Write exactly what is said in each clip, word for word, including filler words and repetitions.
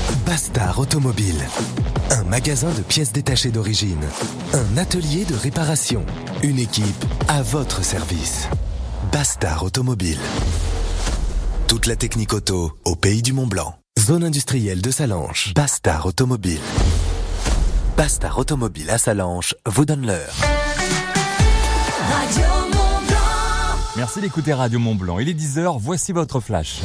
Bastard Automobile. Un magasin de pièces détachées d'origine. Un atelier de réparation. Une équipe à votre service. Bastard Automobile. Toute la technique auto au pays du Mont-Blanc. Zone industrielle de Salanches. Bastard Automobile. Bastard Automobile à Salanches vous donne l'heure. Radio Mont-Blanc. Merci d'écouter Radio Mont-Blanc. Il est dix heures, voici votre flash.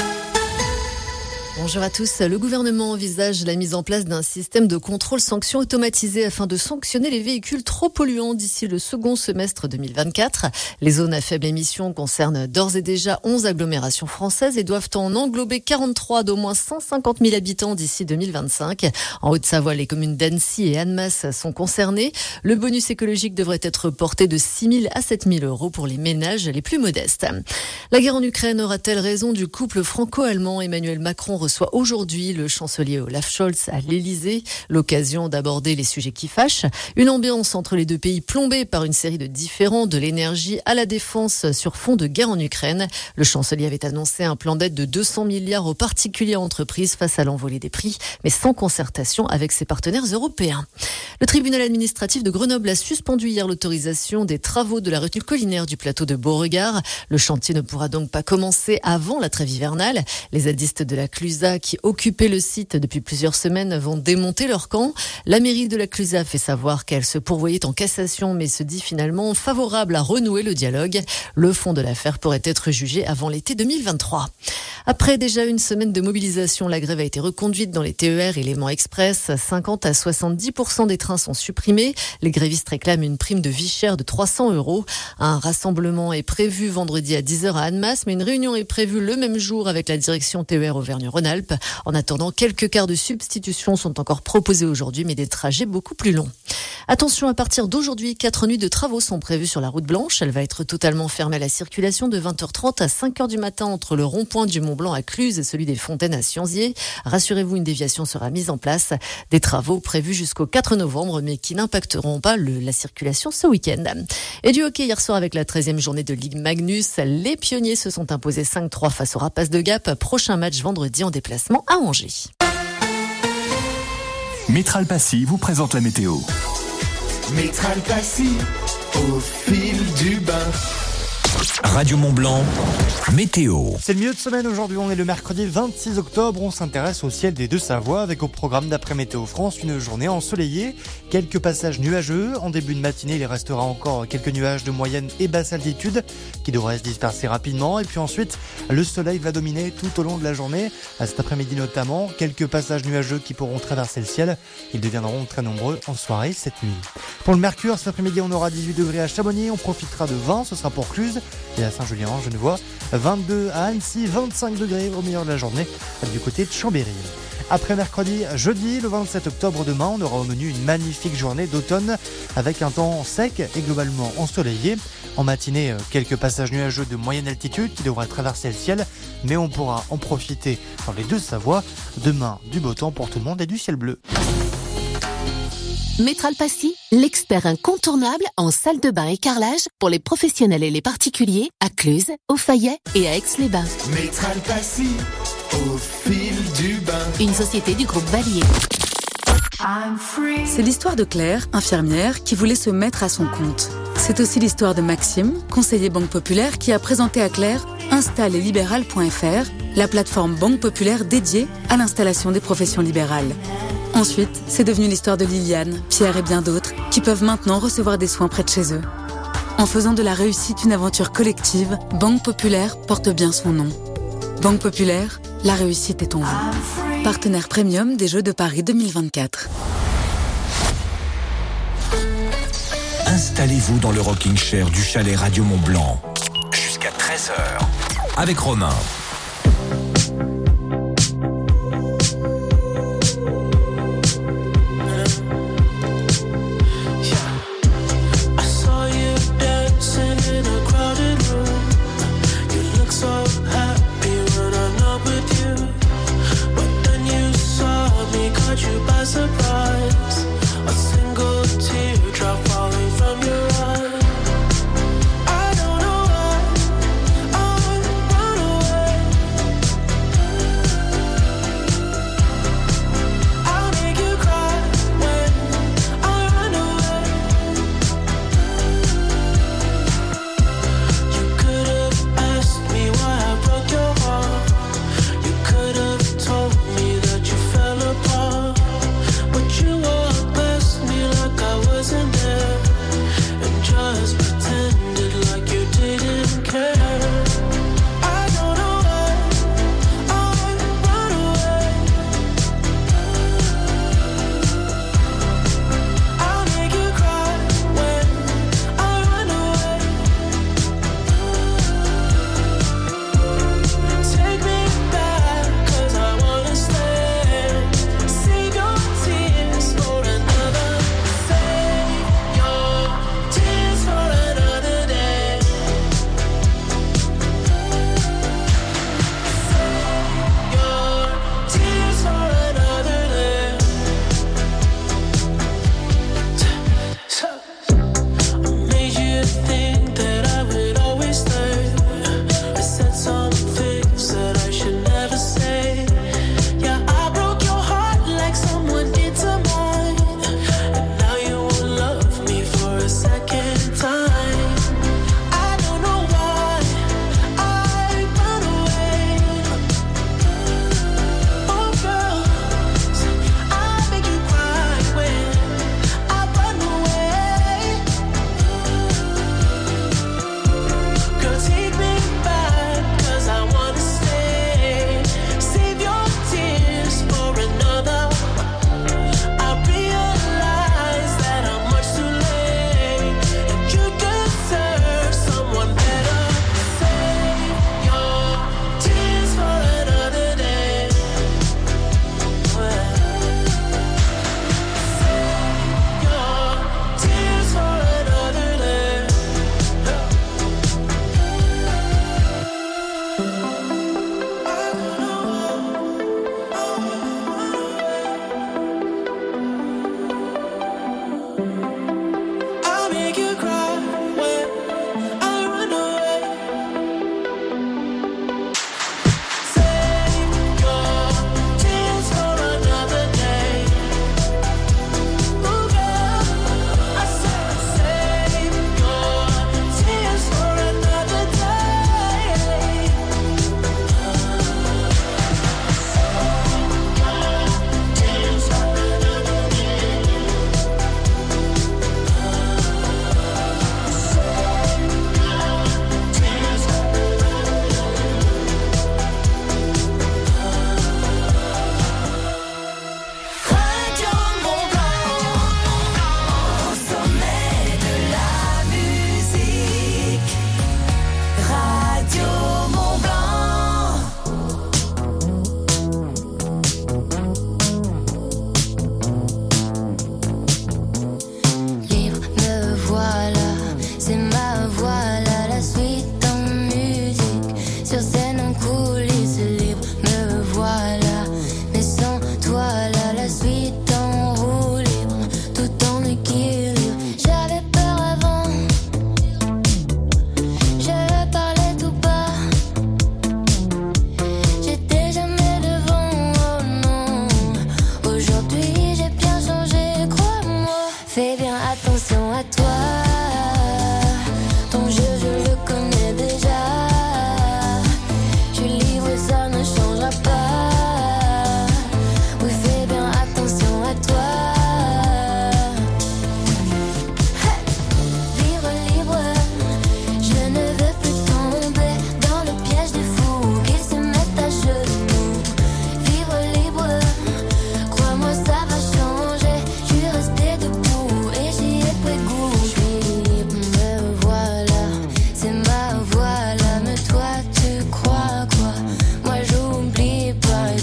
Bonjour à tous. Le gouvernement envisage la mise en place d'un système de contrôle-sanction automatisé afin de sanctionner les véhicules trop polluants d'ici le second semestre deux mille vingt-quatre. Les zones à faible émission concernent d'ores et déjà onze agglomérations françaises et doivent en englober quarante-trois d'au moins cent cinquante mille habitants d'ici deux mille vingt-cinq. En Haute-Savoie, les communes d'Annecy et Annemasse sont concernées. Le bonus écologique devrait être porté de six mille à sept mille euros pour les ménages les plus modestes. La guerre en Ukraine aura-t-elle raison du couple franco-allemand? Emmanuel Macron reçoit aujourd'hui le chancelier Olaf Scholz à l'Elysée, l'occasion d'aborder les sujets qui fâchent. Une ambiance entre les deux pays plombée par une série de différends, de l'énergie à la défense sur fond de guerre en Ukraine. Le chancelier avait annoncé un plan d'aide de deux cents milliards aux particuliers entreprises face à l'envolée des prix, mais sans concertation avec ses partenaires européens. Le tribunal administratif de Grenoble a suspendu hier l'autorisation des travaux de la retenue collinaire du plateau de Beauregard. Le chantier ne pourra donc pas commencer avant la trêve hivernale. Les zadistes de la Clusa qui occupaient le site depuis plusieurs semaines vont démonter leur camp. La mairie de la Clusa fait savoir qu'elle se pourvoyait en cassation mais se dit finalement favorable à renouer le dialogue. Le fond de l'affaire pourrait être jugé avant l'été deux mille vingt-trois. Après déjà une semaine de mobilisation, la grève a été reconduite dans les T E R et Léman Express. cinquante à soixante-dix pour cent des trains sont supprimés. Les grévistes réclament une prime de vie chère de trois cents euros. Un rassemblement est prévu vendredi à dix heures à Annemasse, mais une réunion est prévue le même jour avec la direction T E R Auvergne-Rhône-Alpes. En attendant, quelques quarts de substitution sont encore proposés aujourd'hui, mais des trajets beaucoup plus longs. Attention, à partir d'aujourd'hui, quatre nuits de travaux sont prévues sur la route blanche. Elle va être totalement fermée à la circulation de vingt heures trente à cinq heures du matin entre le rond-point du Mont-Blanc à Cluses et celui des Fontaines à Sionzier. Rassurez-vous, une déviation sera mise en place. Des travaux prévus jusqu'au quatre novembre, mais qui n'impacteront pas le, la circulation ce week-end. Et du hockey hier soir avec la treizième journée de Ligue Magnus. Les pionniers se sont imposés cinq trois face aux Rapaces de Gap. Prochain match vendredi en déplacement à Angers. Métral Passy vous présente la météo. Métral Passy, au fil du bain. Radio Mont-Blanc, météo. C'est le milieu de semaine aujourd'hui, on est le mercredi vingt-six octobre, on s'intéresse au ciel des Deux-Savoies avec au programme d'après Météo France une journée ensoleillée, quelques passages nuageux. En début de matinée, il restera encore quelques nuages de moyenne et basse altitude qui devraient se disperser rapidement et puis ensuite le soleil va dominer tout au long de la journée. À cet après-midi notamment, quelques passages nuageux qui pourront traverser le ciel. Ils deviendront très nombreux en soirée cette nuit. Pour le mercure, cet après-midi, on aura dix-huit degrés à Chamonix, on profitera de vingt, ce sera pour Cluses et à Saint-Julien en Genevois, vingt-deux à Annecy, vingt-cinq degrés au milieu de la journée du côté de Chambéry. Après mercredi, jeudi, le vingt-sept octobre demain, on aura au menu une magnifique journée d'automne avec un temps sec et globalement ensoleillé. En matinée, quelques passages nuageux de moyenne altitude qui devraient traverser le ciel, mais on pourra en profiter dans les Deux-Savoies. Demain, du beau temps pour tout le monde et du ciel bleu. Métral Passy, l'expert incontournable en salle de bain et carrelage pour les professionnels et les particuliers à Cluses, au Fayet et à Aix-les-Bains. Métral Passy, au fil du bain. Une société du groupe Valier. C'est l'histoire de Claire, infirmière, qui voulait se mettre à son compte. C'est aussi l'histoire de Maxime, conseiller Banque Populaire, qui a présenté à Claire installe et libéral point f r, la plateforme Banque Populaire dédiée à l'installation des professions libérales. Ensuite, c'est devenu l'histoire de Liliane, Pierre et bien d'autres qui peuvent maintenant recevoir des soins près de chez eux. En faisant de la réussite une aventure collective, Banque Populaire porte bien son nom. Banque Populaire, la réussite est en vous. Partenaire premium des Jeux de Paris deux mille vingt-quatre. Installez-vous dans le rocking chair du chalet Radio Mont-Blanc. Jusqu'à treize heures. Avec Romain. I don't know why I would run away.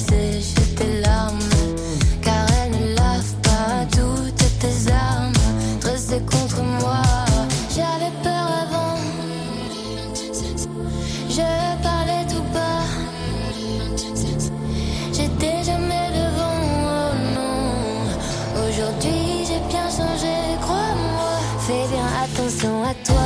sécher tes larmes, car elles ne lavent pas toutes tes armes dressées contre moi. J'avais peur avant, je parlais tout bas, j'étais jamais devant, oh non. Aujourd'hui j'ai bien changé, crois-moi. Fais bien attention à toi.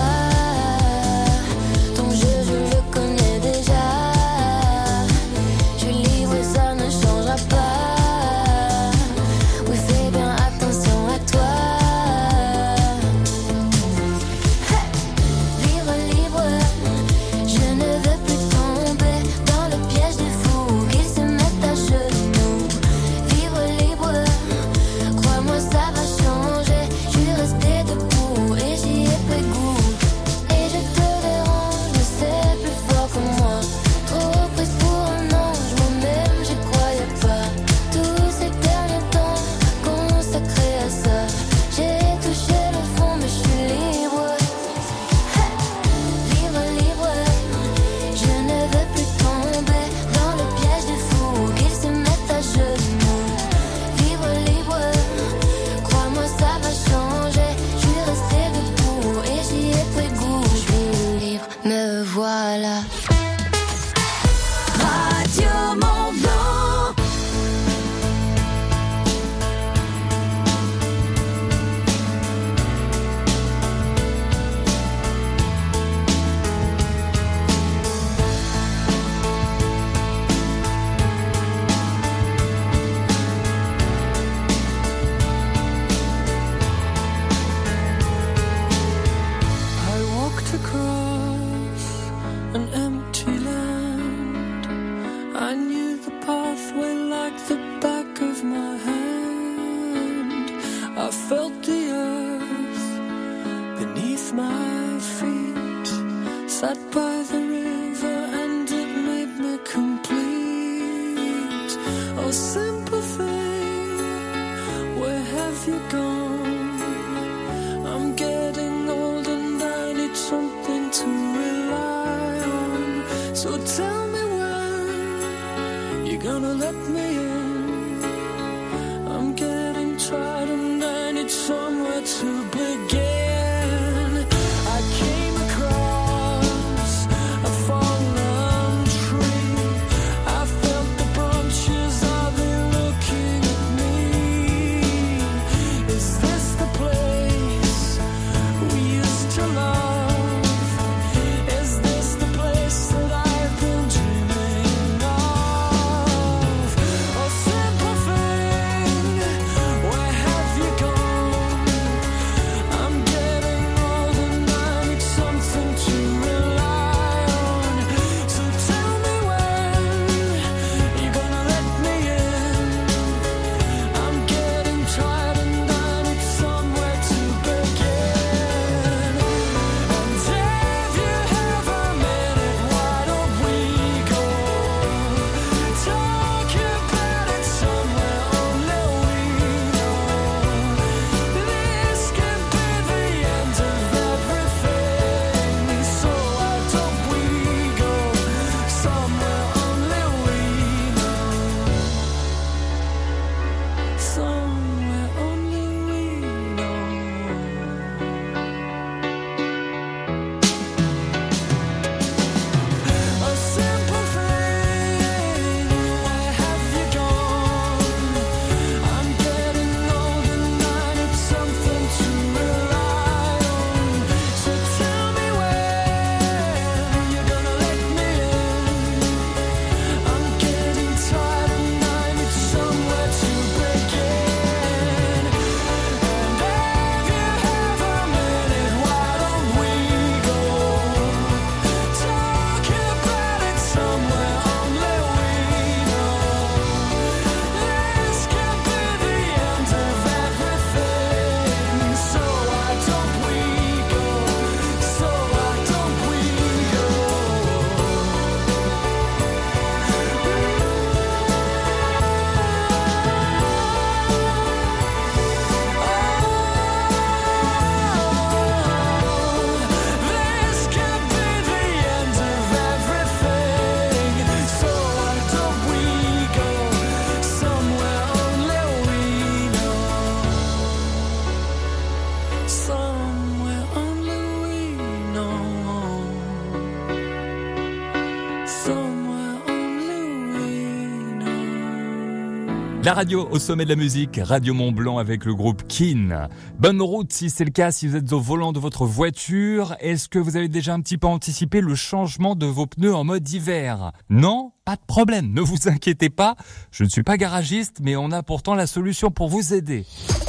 La radio au sommet de la musique, Radio Mont-Blanc avec le groupe Keane. Bonne route si c'est le cas, si vous êtes au volant de votre voiture. Est-ce que vous avez déjà un petit peu anticipé le changement de vos pneus en mode hiver? Non? Pas de problème, ne vous inquiétez pas. Je ne suis pas garagiste, mais on a pourtant la solution pour vous aider.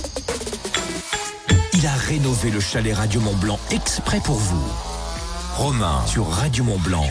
Il a rénové le chalet Radio Mont-Blanc exprès pour vous. Romain sur Radio Mont-Blanc.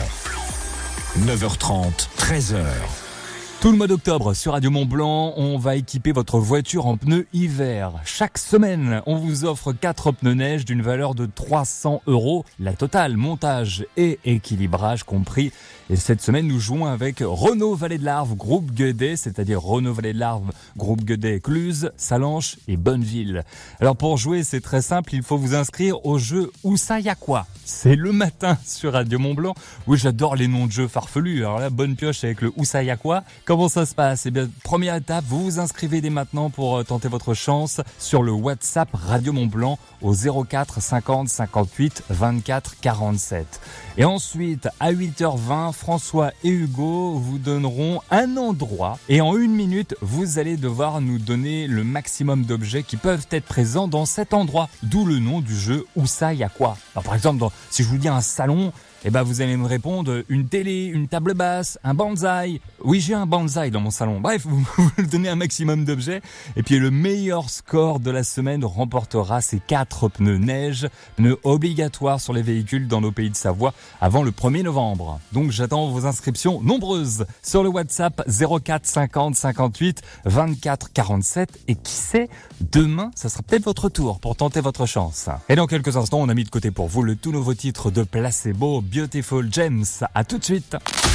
neuf heures trente, treize heures. Tout le mois d'octobre sur Radio Mont-Blanc, on va équiper votre voiture en pneus hiver. Chaque semaine, on vous offre quatre pneus neige d'une valeur de trois cents euros. La totale, montage et équilibrage compris. Et cette semaine, nous jouons avec Renault Vallée de l'Arve, groupe Guedet, c'est-à-dire Renault Vallée de l'Arve, groupe Guedet, Cluse, Salanches et Bonneville. Alors pour jouer, c'est très simple, il faut vous inscrire au jeu Où ça y a quoi? C'est le matin sur Radio Mont-Blanc. Oui, j'adore les noms de jeux farfelus. Alors là, bonne pioche avec le Où ça y a quoi? Comment ça se passe? Eh bien, première étape, vous vous inscrivez dès maintenant pour tenter votre chance sur le WhatsApp Radio Mont-Blanc au zéro quatre cinquante cinquante-huit vingt-quatre quarante-sept. Et ensuite, à huit heures vingt, François et Hugo vous donneront un endroit. Et en une minute, vous allez devoir nous donner le maximum d'objets qui peuvent être présents dans cet endroit. D'où le nom du jeu Où ça y a quoi? Alors, par exemple, dans, si je vous dis un salon, eh ben vous allez me répondre une télé, une table basse, un bonsaï. Oui, j'ai un bonsaï dans mon salon. Bref, vous vous donnez un maximum d'objets. Et puis le meilleur score de la semaine remportera ces quatre pneus neige, pneus obligatoires sur les véhicules dans nos pays de Savoie avant le premier novembre. Donc j'attends vos inscriptions nombreuses sur le WhatsApp zéro quatre cinquante cinquante-huit vingt-quatre quarante-sept. Et qui sait, demain, ça sera peut-être votre tour pour tenter votre chance. Et dans quelques instants, on a mis de côté pour vous le tout nouveau titre de Placebo, Beautiful James. À tout de suite.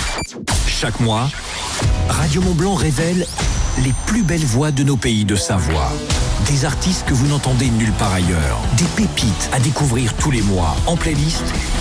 Chaque mois, Radio Mont-Blanc révèle les plus belles voix de nos pays de Savoie. Des artistes que vous n'entendez nulle part ailleurs. Des pépites à découvrir tous les mois en playlist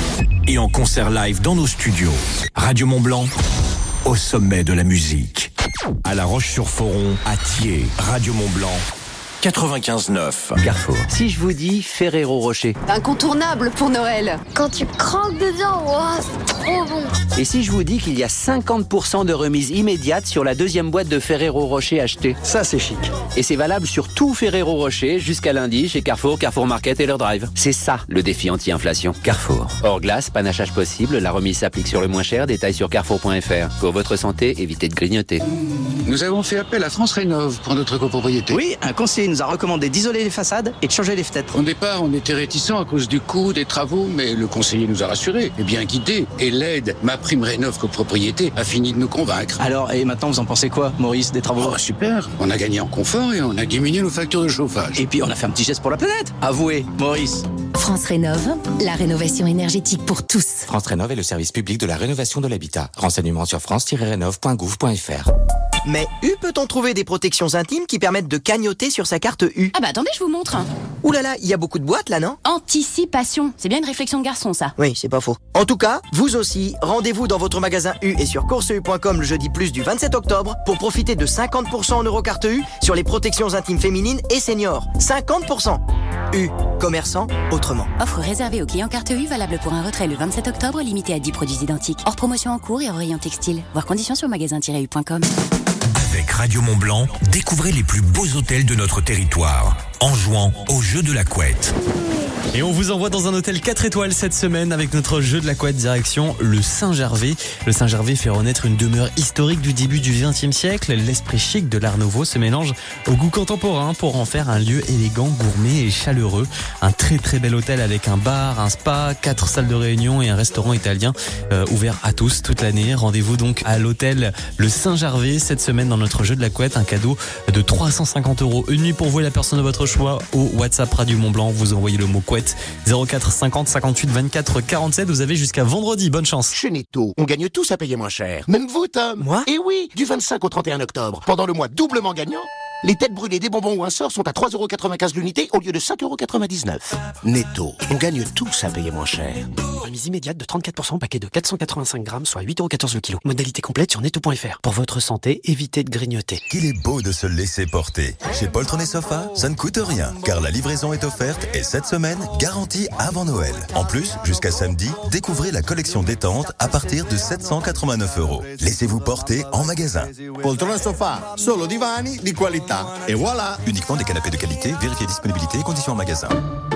et en concert live dans nos studios. Radio Mont-Blanc, au sommet de la musique. À La Roche-sur-Foron, à Thiers, Radio Mont-Blanc. quatre-vingt-quinze neuf. Carrefour. Si je vous dis Ferrero Rocher. Incontournable pour Noël. Quand tu croques dedans, wow, c'est trop bon. Et si je vous dis qu'il y a cinquante pour cent de remise immédiate sur la deuxième boîte de Ferrero Rocher achetée. Ça, c'est chic. Et c'est valable sur tout Ferrero Rocher jusqu'à lundi chez Carrefour, Carrefour Market et leur drive. C'est ça, le défi anti-inflation. Carrefour. Hors glace, panachage possible, la remise s'applique sur le moins cher, détails sur carrefour point f r. Pour votre santé, évitez de grignoter. Nous avons fait appel à France Rénov pour notre copropriété. Oui, un conseiller nous a recommandé d'isoler les façades et de changer les fenêtres. Au départ, on était réticents à cause du coût des travaux, mais le conseiller nous a rassurés et bien guidés. Et l'aide, ma prime Rénov copropriété, a fini de nous convaincre. Alors, et maintenant, vous en pensez quoi, Maurice, des travaux? Oh, super. On a gagné en confort et on a diminué nos factures de chauffage. Et puis, on a fait un petit geste pour la planète. Avouez, Maurice. France Rénov, la rénovation énergétique pour tous. France Rénov est le service public de la rénovation de l'habitat. Renseignements sur france tiret rénov point gouv point f r. Mais U peut-on trouver des protections intimes qui permettent de cagnotter sur sa carte U? Ah bah attendez, je vous montre. Ouh là là, il y a beaucoup de boîtes là, non? Anticipation, c'est bien une réflexion de garçon ça. Oui, c'est pas faux. En tout cas, vous aussi, rendez-vous dans votre magasin U et sur course u point com le jeudi plus du vingt-sept octobre pour profiter de cinquante pour cent en Eurocarte U sur les protections intimes féminines et seniors. cinquante pour cent. U, commerçant autrement. Offre réservée aux clients carte U, valable pour un retrait le vingt-sept octobre, limité à dix produits identiques. Hors promotion en cours et hors rayon textile. Voir conditions sur magasin tiret u point com. Avec Radio Mont-Blanc, découvrez les plus beaux hôtels de notre territoire en jouant au jeu de la couette. Et on vous envoie dans un hôtel quatre étoiles cette semaine avec notre jeu de la couette direction le Saint-Gervais. Le Saint-Gervais fait renaître une demeure historique du début du vingtième siècle. L'esprit chic de l'Art Nouveau se mélange au goût contemporain pour en faire un lieu élégant, gourmet et chaleureux. Un très très bel hôtel avec un bar, un spa, quatre salles de réunion et un restaurant italien euh, ouvert à tous toute l'année. Rendez-vous donc à l'hôtel le Saint-Gervais cette semaine dans notre jeu de la couette. Un cadeau de trois cent cinquante euros. Une nuit pour vous et la personne de votre choix au WhatsApp Radio Mont-Blanc. Vous envoyez le mot couette zéro quatre cinquante cinquante-huit vingt-quatre quarante-sept. Vous avez jusqu'à vendredi. Bonne chance. Chez Netto, on gagne tous à payer moins cher. Même vous, Tom. Moi? Et oui, du vingt-cinq au trente et un octobre. Pendant le mois doublement gagnant, Les têtes brûlées des bonbons ou un sort sont à trois euros quatre-vingt-quinze l'unité au lieu de cinq euros quatre-vingt-dix-neuf. Netto, on gagne tous à payer moins cher. Remise immédiate de trente-quatre pour cent, paquet de quatre cent quatre-vingt-cinq grammes, soit huit euros quatorze le kilo. Modalité complète sur netto point f r. Pour votre santé, évitez de grignoter. Qu'il est beau de se laisser porter. Chez Poltron et Sofa, ça ne coûte rien, car la livraison est offerte et cette semaine, garantie avant Noël. En plus, jusqu'à samedi, découvrez la collection détente à partir de sept cent quatre-vingt-neuf euros. Laissez-vous porter en magasin. Poltron e Sofa, solo divani di qualità. Et voilà. Uniquement des canapés de qualité, vérifiez disponibilité et conditions en magasin.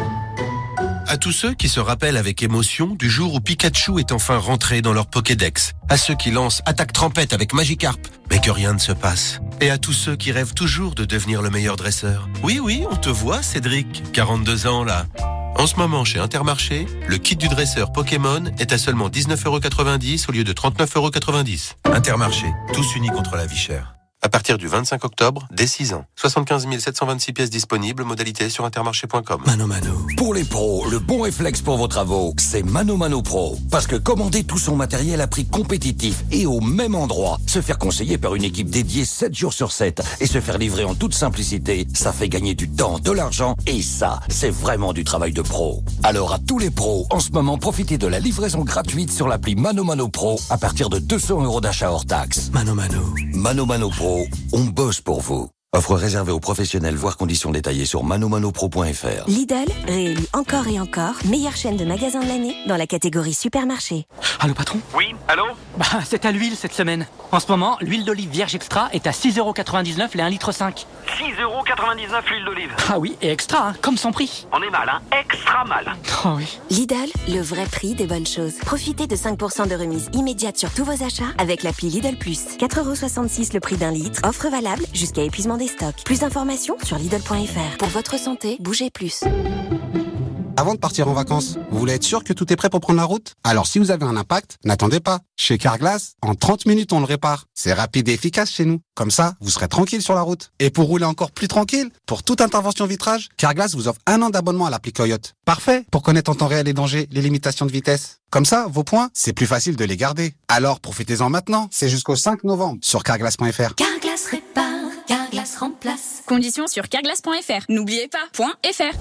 À tous ceux qui se rappellent avec émotion du jour où Pikachu est enfin rentré dans leur Pokédex. À ceux qui lancent Attaque Trempette avec Magikarp, mais que rien ne se passe. Et à tous ceux qui rêvent toujours de devenir le meilleur dresseur. Oui, oui, on te voit, Cédric, quarante-deux ans là. En ce moment, chez Intermarché, le kit du dresseur Pokémon est à seulement dix-neuf euros quatre-vingt-dix au lieu de trente-neuf euros quatre-vingt-dix. Intermarché, tous unis contre la vie chère. À partir du vingt-cinq octobre, dès six ans. soixante-quinze mille sept cent vingt-six pièces disponibles, modalité sur intermarché point com. Mano Mano. Pour les pros, le bon réflexe pour vos travaux, c'est Mano Mano Pro. Parce que commander tout son matériel à prix compétitif et au même endroit, se faire conseiller par une équipe dédiée sept jours sur sept et se faire livrer en toute simplicité, ça fait gagner du temps, de l'argent et ça, c'est vraiment du travail de pro. Alors à tous les pros, en ce moment, profitez de la livraison gratuite sur l'appli Mano Mano Pro à partir de deux cents euros d'achat hors taxe. Mano Mano. Mano Mano Pro. On bosse pour vous. Offre réservée aux professionnels, voire conditions détaillées sur manomanopro point f r. Lidl, réélu encore et encore, meilleure chaîne de magasins de l'année dans la catégorie supermarché. Allô patron ? Oui, allô ? Bah, c'est à l'huile cette semaine. En ce moment, l'huile d'olive vierge extra est à six euros quatre-vingt-dix-neuf les un litre cinq. six euros quatre-vingt-dix-neuf l'huile d'olive. Ah oui, et extra, hein, comme son prix. On est mal, hein ? Extra mal. Oh oui. Lidl, le vrai prix des bonnes choses. Profitez de cinq pour cent de remise immédiate sur tous vos achats avec l'appli Lidl Plus. quatre euros soixante-six le prix d'un litre. Offre valable jusqu'à épuisement des stocks. Plus d'informations sur Lidl point f r. Pour votre santé, bougez plus. Avant de partir en vacances, vous voulez être sûr que tout est prêt pour prendre la route ? Alors si vous avez un impact, n'attendez pas. Chez Carglass, en trente minutes on le répare. C'est rapide et efficace chez nous. Comme ça, vous serez tranquille sur la route. Et pour rouler encore plus tranquille, pour toute intervention vitrage, Carglass vous offre un an d'abonnement à l'appli Coyote. Parfait pour connaître en temps réel les dangers, les limitations de vitesse. Comme ça, vos points, c'est plus facile de les garder. Alors profitez-en maintenant, c'est jusqu'au cinq novembre sur carglass point f r. Carglass répare, Carglass remplace. Conditions sur carglass point f r. N'oubliez pas, point .fr.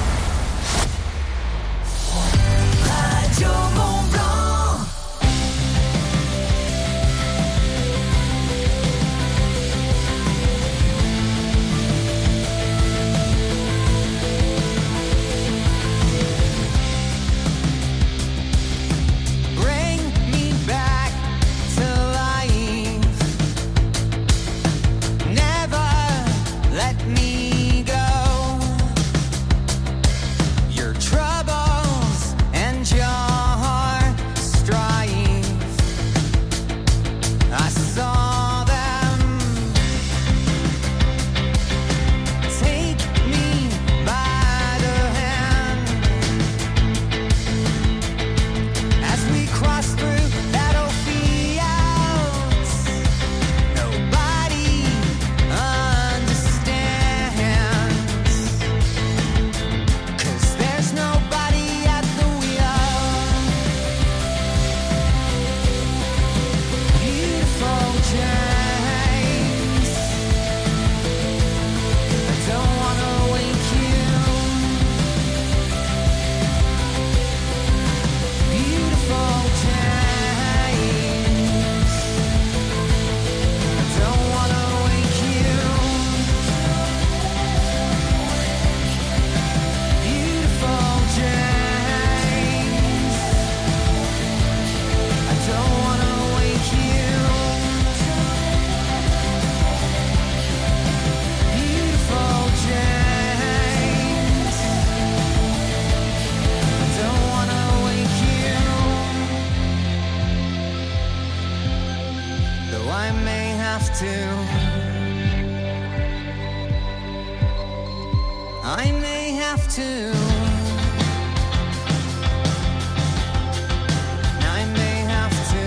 Radio Mont-Blanc. Bring me back to life. Never let me go. Your troubles and your strife, I saw them. Take me by the hand as we cross through battlefields. Nobody understands, 'cause there's nobody at the wheel. Beautiful James, I don't wanna wake you. Beautiful James, I don't wanna wake you. Beautiful James, I don't wanna wake you. Beautiful James, I don't wanna wake you. Though I may have to, I may have to, I may have to.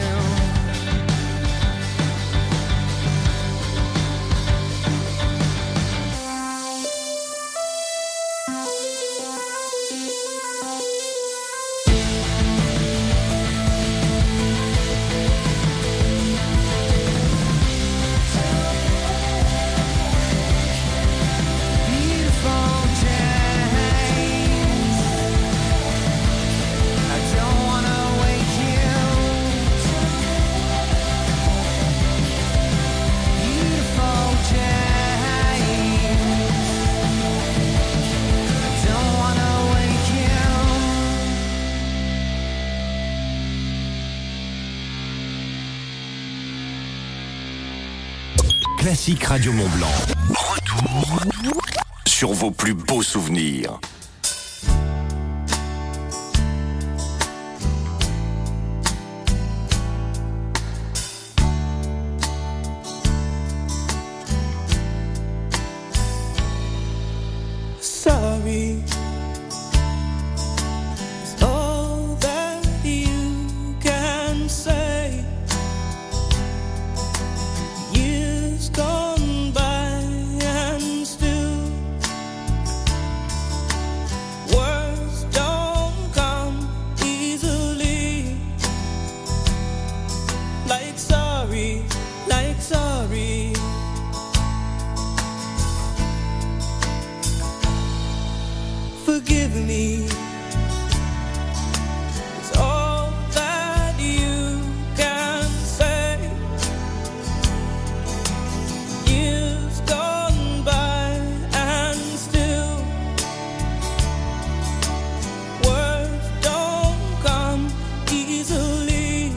classiques Radio Mont Blanc. Retour sur vos plus beaux souvenirs. Sorry. It's all that you can say. Years gone by and still words don't come easily. Like sorry, like sorry. Forgive me. It's all that you can say. Years gone by and still words don't come easily.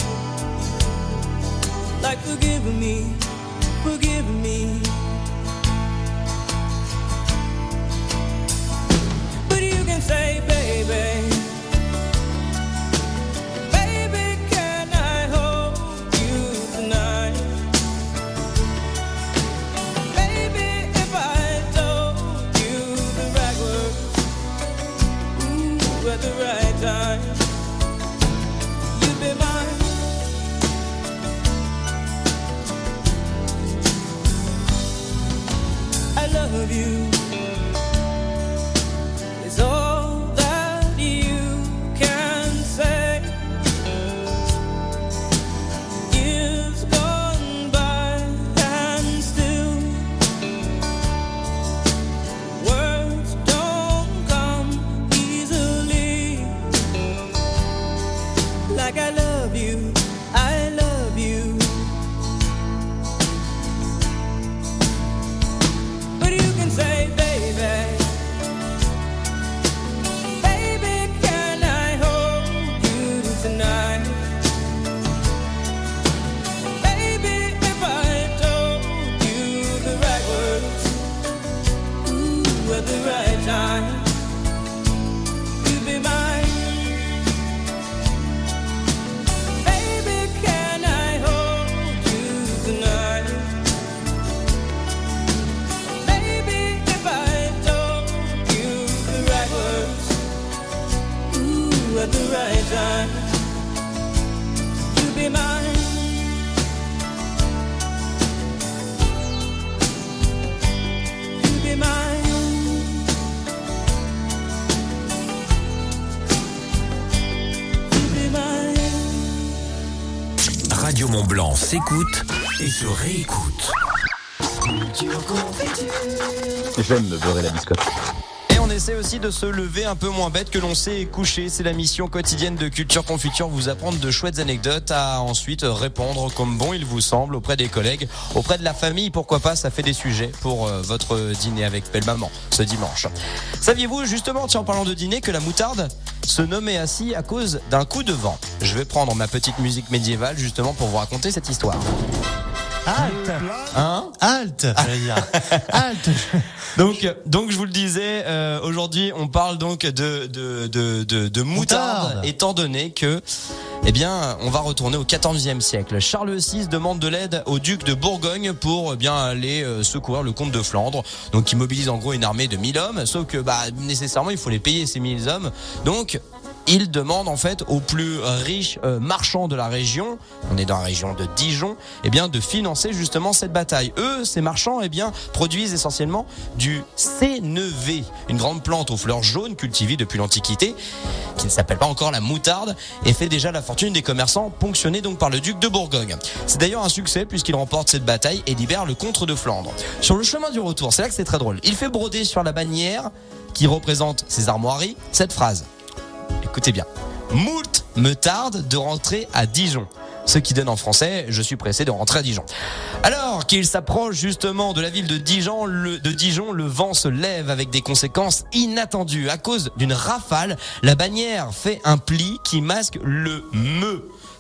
Like forgive me, forgive me. Say, baby, baby, can I hold you tonight? Baby, if I told you the right words, ooh, at the right time, you'd be mine. I love you. It's all that you can say. Years gone by and still words don't come easily. Like I love you, I love you. But you can say, baby, tonight. Baby, if I told you the right words, ooh, at the right time, you'd be mine. Baby, can I hold you tonight? Baby, if I told you the right words, ooh, at the right time, be mine. You be mine. You be mine. Radio Mont Blanc s'écoute et se réécoute. J'aime me beurrer la biscotte. Et on essaie aussi de se lever un peu moins bête que l'on s'est couché. C'est la mission quotidienne de Culture Confiture, vous apprendre de chouettes anecdotes à ensuite répondre comme bon il vous semble auprès des collègues, auprès de la famille, pourquoi pas, ça fait des sujets pour euh, votre dîner avec belle maman ce dimanche. Saviez-vous justement, tiens, en parlant de dîner, que la moutarde se nommait ainsi à cause d'un coup de vent? Je vais prendre ma petite musique médiévale justement pour vous raconter cette histoire. Halte. Hein? Halte. J'allais dire. Halte. Donc, donc je vous le disais, euh, aujourd'hui on parle donc de de de de, de moutarde, moutarde, étant donné que, eh bien, on va retourner au quatorzième siècle. Charles six demande de l'aide au duc de Bourgogne pour eh bien aller euh, secourir le comte de Flandre. Donc, il mobilise en gros une armée de mille hommes, sauf que bah nécessairement il faut les payer ces mille hommes. Donc il demande en fait aux plus riches euh, marchands de la région, on est dans la région de Dijon, eh bien de financer justement cette bataille. Eux, ces marchands, eh bien produisent essentiellement du sénévé, une grande plante aux fleurs jaunes cultivée depuis l'Antiquité, qui ne s'appelle pas encore la moutarde, et fait déjà la fortune des commerçants ponctionnés donc par le duc de Bourgogne. C'est d'ailleurs un succès puisqu'il remporte cette bataille et libère le comte de Flandre. Sur le chemin du retour, c'est là que c'est très drôle. Il fait broder sur la bannière qui représente ses armoiries cette phrase. Écoutez bien. Moult me tarde de rentrer à Dijon. Ce qui donne en français, je suis pressé de rentrer à Dijon. Alors qu'il s'approche justement de la ville de Dijon, le, de Dijon, le vent se lève avec des conséquences inattendues. À cause d'une rafale, la bannière fait un pli qui masque le me.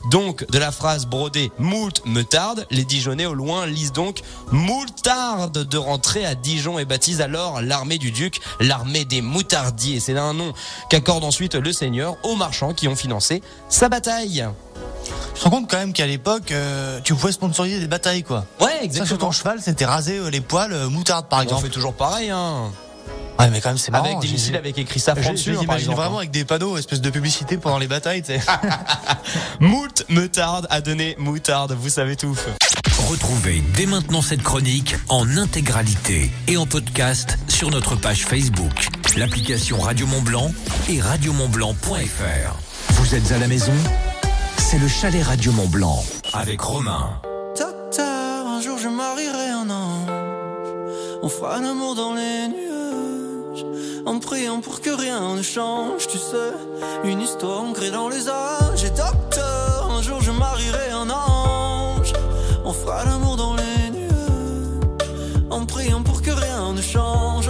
donc de la phrase brodée moult me tarde, les Dijonnais au loin lisent donc moutarde de rentrer à Dijon et baptisent alors l'armée du duc, l'armée des moutardiers. C'est un nom qu'accorde ensuite le seigneur aux marchands qui ont financé sa bataille. Je te rends compte quand même qu'à l'époque, euh, tu pouvais sponsoriser des batailles, quoi. Ouais, exactement. Ça, sur ton cheval, c'était raser euh, les poils euh, moutarde, par exemple. On fait toujours pareil, hein. Ouais, mais quand même, c'est marrant. Avec des missiles avec écrit safran dessus. J'imagine vraiment avec des panneaux, espèce de publicité pendant les batailles, tu sais. Moult me tarde à donner moutarde, vous savez tout. Retrouvez dès maintenant cette chronique en intégralité et en podcast sur notre page Facebook, l'application Radio Mont Blanc et radio mont blanc point f r. Vous êtes à la maison? C'est le chalet Radio Mont Blanc avec Romain. Docteur, un jour je marierai un ange. On fera l'amour dans les nuages, en priant pour que rien ne change. Tu sais, une histoire ancrée dans les âges. Et docteur, un jour je marierai un ange. On fera l'amour dans les nuages, en priant pour que rien ne change.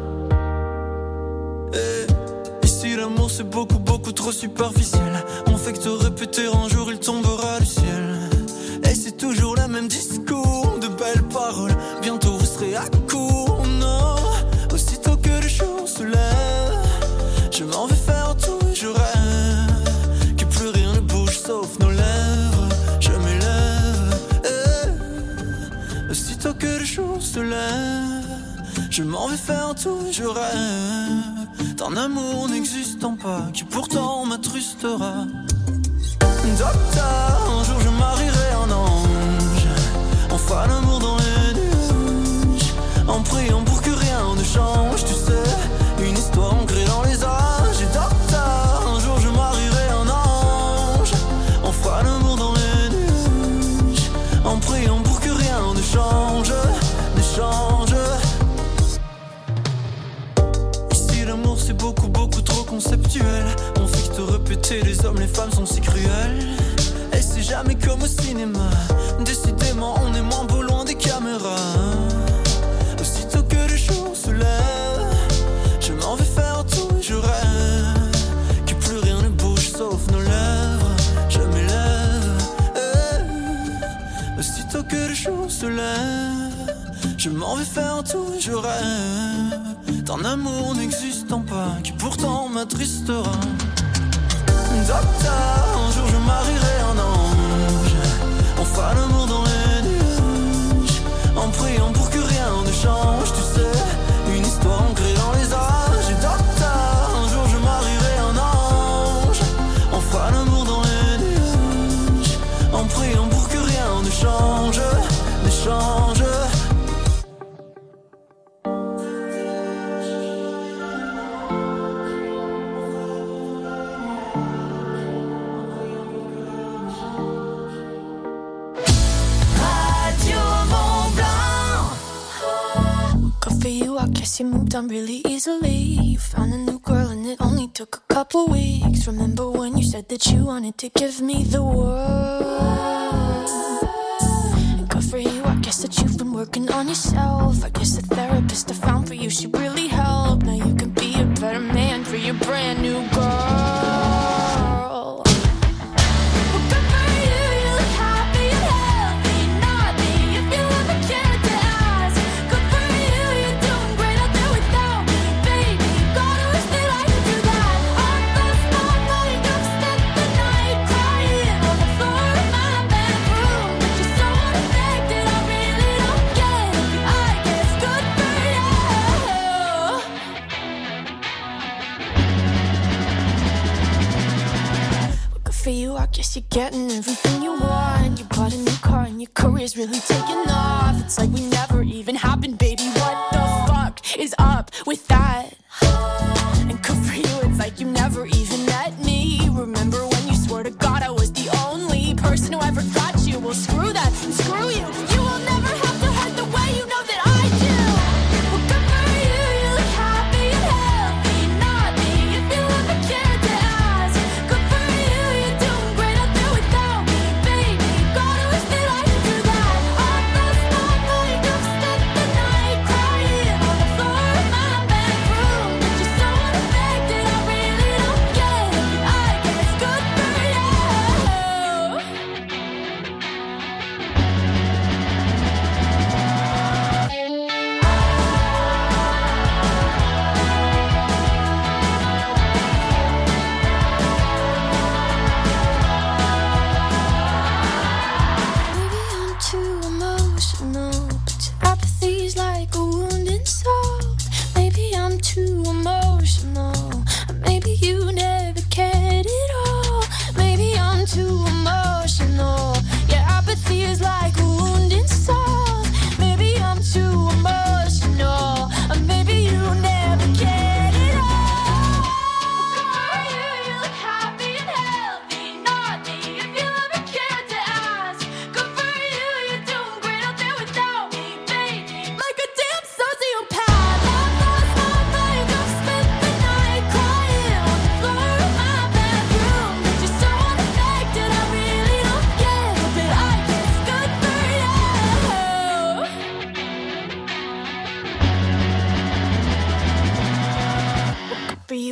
Et ici l'amour c'est beaucoup beaucoup trop superficiel. On fait que te répéter un jour il tombera du ciel. Et c'est toujours le même discours, de belles paroles. Bientôt vous serez à court, non. Aussitôt que le jour se lève, je m'en vais faire tout et je rêve que plus rien ne bouge sauf nos lèvres. Je m'élève, eh. Aussitôt que le jour se lève, je m'en vais faire tout et je rêve d'un amour n'existant pas qui pourtant m'attrustera. Docteur, un jour je marierai un ange. On fera l'amour dans les nuages, en priant pour que rien ne change. Tu sais, une histoire ancrée dans les âges. Et docteur, un jour je marierai un ange. On fera l'amour dans les nuages, en priant pour que rien ne change, ne change. Ici l'amour c'est beaucoup beaucoup trop conceptuel. On fait que te répéter, les hommes, les femmes sont si cruels. Et c'est jamais comme au cinéma. Décidément on est moins beau loin des caméras. Aussitôt que le jour se lève, je m'en vais faire tout et je rêve que plus rien ne bouge sauf nos lèvres. Je m'élève, eh. Aussitôt que le jour se lève, je m'en vais faire tout et je rêve d'un amour n'existant pas qui pourtant m'attristera. Docteur, un jour je marierai un ange. On fera l'amour dans les nuages, en priant pour que rien ne change. Tu sais, une histoire ancrée dans les âges. Et docteur, un jour je marierai un ange. On fera l'amour dans les nuages, en priant pour que rien ne change, ne change. Guess you moved on really easily. You found a new girl and it only took a couple weeks. Remember when you said that you wanted to give me the world? And good for you, I guess that you've been working on yourself. I guess the therapist I found for you, she really helped. Now you can be a better man for your brand new girl. For you, I guess you're getting everything you want. You bought a new car and your career's really taking off. It's like we never even happened, baby. What the fuck is up with that? And good for you, it's like you never even met me. Remember when you swore to God I was the only person who ever got you? Well, screw that and screw you. You will never have to hurt the way you know that I do. Well, good for you, you look happy and healthy. Not me, if you ever cared to ask. Good for you, you're doing great out there without me, baby. God, I wish that I could do that. I lost my mind, I've spent the night crying on the floor of my bedroom.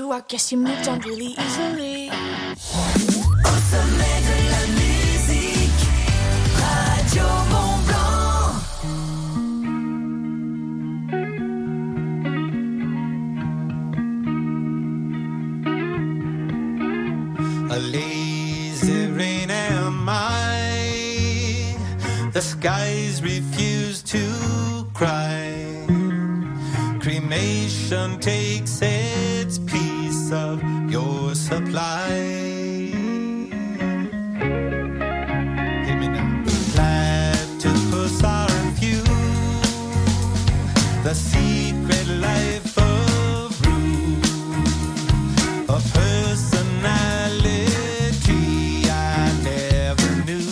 you, I guess you moved on really easily. Au sommet de la musique, Radio Mont-Blanc. A lazy rain am I, the skies refuse to cry. Cremation takes its piece of your supply. Hear me now. Platypus are few, the secret life of Rue, a personality I never knew.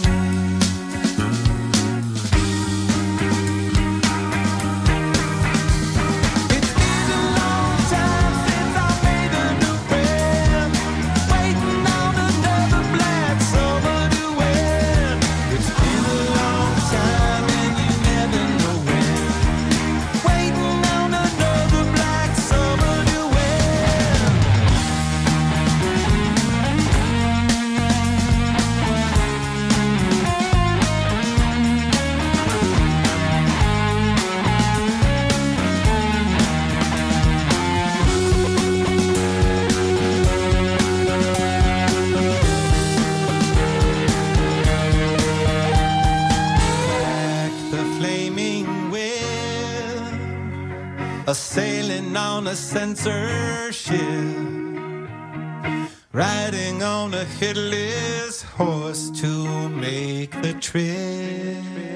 A sailing on a censorship, riding on a headless horse to make the trip.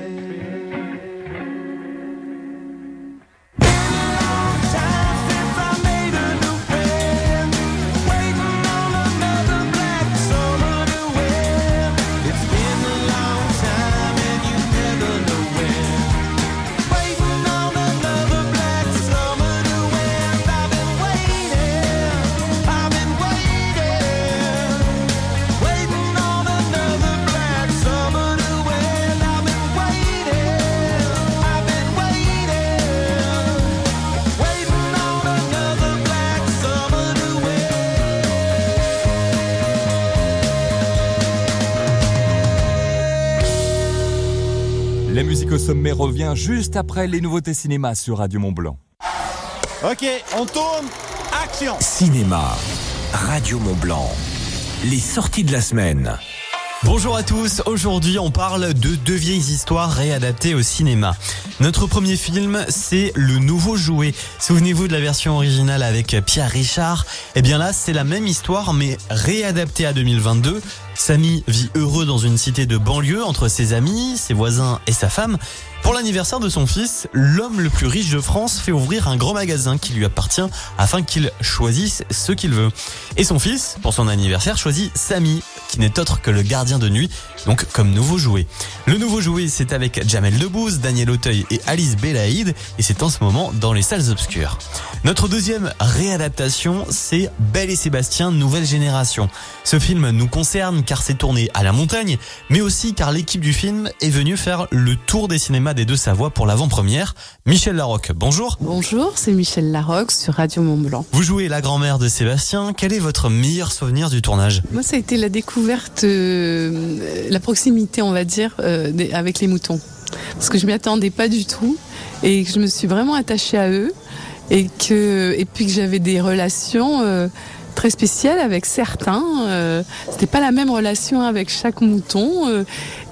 La musique au sommet revient juste après les nouveautés cinéma sur Radio Mont-Blanc. Ok, on tourne, action. Cinéma, Radio Mont-Blanc, les sorties de la semaine. Bonjour à tous, aujourd'hui on parle de deux vieilles histoires réadaptées au cinéma. Notre premier film, c'est Le Nouveau Jouet. Souvenez-vous de la version originale avec Pierre Richard? Eh bien là, c'est la même histoire mais réadaptée à deux mille vingt-deux. Samy vit heureux dans une cité de banlieue entre ses amis, ses voisins et sa femme. Pour l'anniversaire de son fils, l'homme le plus riche de France fait ouvrir un grand magasin qui lui appartient afin qu'il choisisse ce qu'il veut. Et son fils, pour son anniversaire, choisit Samy, qui n'est autre que le gardien de nuit, donc comme nouveau jouet. Le Nouveau Jouet, c'est avec Jamel Debbouze, Daniel Auteuil et Alice Belaïd, et c'est en ce moment dans les salles obscures. Notre deuxième réadaptation, c'est Belle et Sébastien, Nouvelle Génération. Ce film nous concerne car c'est tourné à la montagne, mais aussi car l'équipe du film est venue faire le tour des cinémas des Deux-Savoie pour l'avant-première. Michel Larocque, bonjour. Bonjour, c'est Michel Larocque sur Radio Mont-Blanc. Vous jouez la grand-mère de Sébastien. Quel est votre meilleur souvenir du tournage? Moi, ça a été la découverte, euh, la proximité, on va dire, euh, avec les moutons. Parce que je m'y attendais pas du tout et que je me suis vraiment attachée à eux et que et puis que j'avais des relations euh, très spéciales avec certains. Euh, c'était pas la même relation avec chaque mouton euh,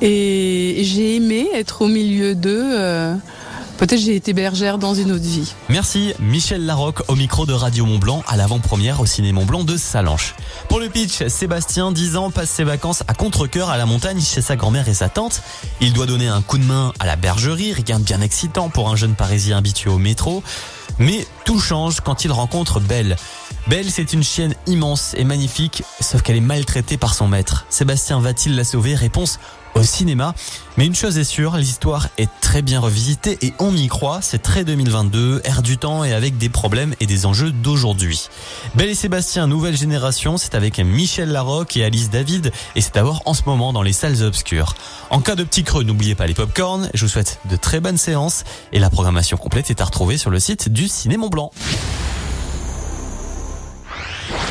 et j'ai aimé être au milieu d'eux. Euh, Peut-être j'ai été bergère dans une autre vie. Merci Michel Larocque au micro de Radio Mont-Blanc à l'avant-première au Ciné Mont-Blanc de Salanches. Pour le pitch, Sébastien, dix ans, passe ses vacances à contre-cœur à la montagne chez sa grand-mère et sa tante. Il doit donner un coup de main à la bergerie, rien de bien excitant pour un jeune Parisien habitué au métro. Mais tout change quand il rencontre Belle. Belle, c'est une chienne immense et magnifique, sauf qu'elle est maltraitée par son maître. Sébastien va-t-il la sauver? Réponse au cinéma. Mais une chose est sûre, l'histoire est très bien revisitée et on y croit. C'est très deux mille vingt-deux, ère du temps et avec des problèmes et des enjeux d'aujourd'hui. Belle et Sébastien, Nouvelle Génération, c'est avec Michel Larocque et Alice David et c'est à voir en ce moment dans les salles obscures. En cas de petit creux, n'oubliez pas les pop-corn. Je vous souhaite de très bonnes séances et la programmation complète est à retrouver sur le site du Ciné Mont-Blanc.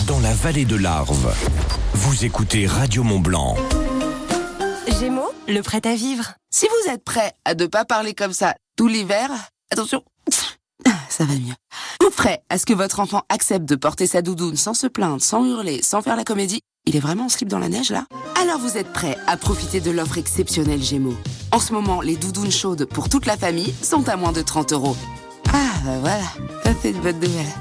dans la vallée de l'Arve. Vous écoutez Radio Mont-Blanc. Gémeaux, le prêt à vivre. Si vous êtes prêt à ne pas parler comme ça tout l'hiver, attention, ça va mieux. Ou prêt à ce que votre enfant accepte de porter sa doudoune sans se plaindre, sans hurler, sans faire la comédie, il est vraiment en slip dans la neige là? Alors vous êtes prêt à profiter de l'offre exceptionnelle Gémeaux. En ce moment, les doudounes chaudes pour toute la famille sont à moins de trente euros. Ah bah voilà, ça c'est une bonne nouvelle.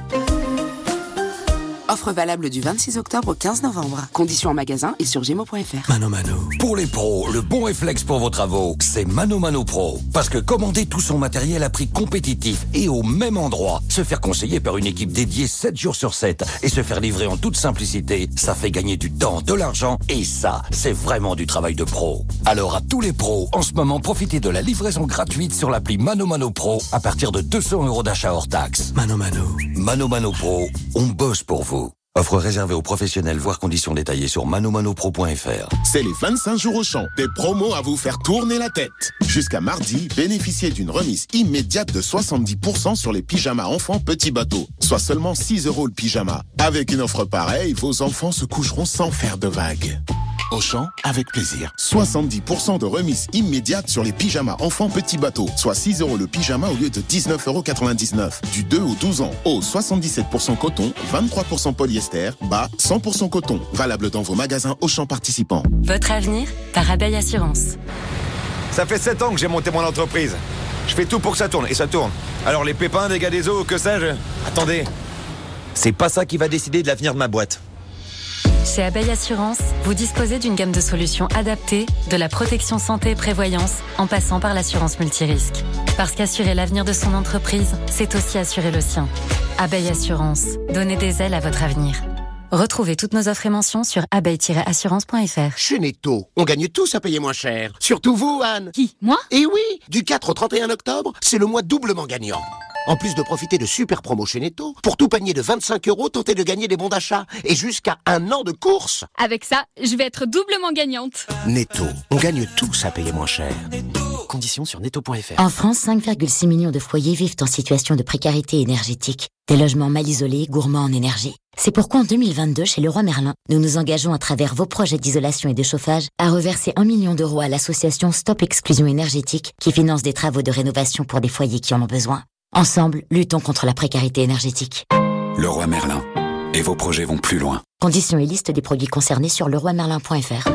Offre valable du vingt-six octobre au quinze novembre. Conditions en magasin et sur gémeaux point fr. Mano Mano. Pour les pros, le bon réflexe pour vos travaux, c'est Mano Mano Pro. Parce que commander tout son matériel à prix compétitif et au même endroit, se faire conseiller par une équipe dédiée sept jours sur sept et se faire livrer en toute simplicité, ça fait gagner du temps, de l'argent et ça, c'est vraiment du travail de pro. Alors à tous les pros, en ce moment, profitez de la livraison gratuite sur l'appli Mano Mano Pro à partir de deux cents euros d'achat hors taxe. Mano Mano. Mano Mano Pro, on bosse pour vous. Offre réservée aux professionnels, voire conditions détaillées sur manomanopro point fr. C'est les vingt-cinq jours Auchan, des promos à vous faire tourner la tête. Jusqu'à mardi, bénéficiez d'une remise immédiate de soixante-dix pour cent sur les pyjamas enfants petits bateaux, soit seulement six euros le pyjama. Avec une offre pareille, vos enfants se coucheront sans faire de vagues. Auchan, avec plaisir. soixante-dix pour cent de remise immédiate sur les pyjamas enfants petits bateaux, soit six euros le pyjama au lieu de dix-neuf euros quatre-vingt-dix-neuf. Du deux au douze ans, haut soixante-dix-sept pour cent coton, vingt-trois pour cent polyester, bas cent pour cent coton. Valable dans vos magasins Auchan participants. Votre avenir par Abeille Assurance. Ça fait sept ans que j'ai monté mon entreprise. Je fais tout pour que ça tourne, et ça tourne. Alors les pépins, dégâts des eaux, que sais-je? Attendez, c'est pas ça qui va décider de l'avenir de ma boîte. Chez Abeille Assurance, vous disposez d'une gamme de solutions adaptées, de la protection santé et prévoyance, en passant par l'assurance multirisque. Parce qu'assurer l'avenir de son entreprise, c'est aussi assurer le sien. Abeille Assurance, donnez des ailes à votre avenir. Retrouvez toutes nos offres et mentions sur abeille tiret assurance point fr. Chez Netto, on gagne tous à payer moins cher. Surtout vous, Anne. Qui, moi? Eh oui, du quatre au trente et un octobre, c'est le mois doublement gagnant. En plus de profiter de super promos chez Netto, pour tout panier de vingt-cinq euros, tentez de gagner des bons d'achat et jusqu'à un an de course. Avec ça, je vais être doublement gagnante. Netto, on gagne tous à payer moins cher. Conditions sur netto point fr. En France, cinq virgule six millions de foyers vivent en situation de précarité énergétique. Des logements mal isolés, gourmands en énergie. C'est pourquoi en deux mille vingt-deux, chez Leroy Merlin, nous nous engageons à travers vos projets d'isolation et de chauffage à reverser un million d'euros à l'association Stop Exclusion Énergétique qui finance des travaux de rénovation pour des foyers qui en ont besoin. Ensemble, luttons contre la précarité énergétique. Leroy Merlin. Et vos projets vont plus loin. Conditions et liste des produits concernés sur leroy merlin point fr.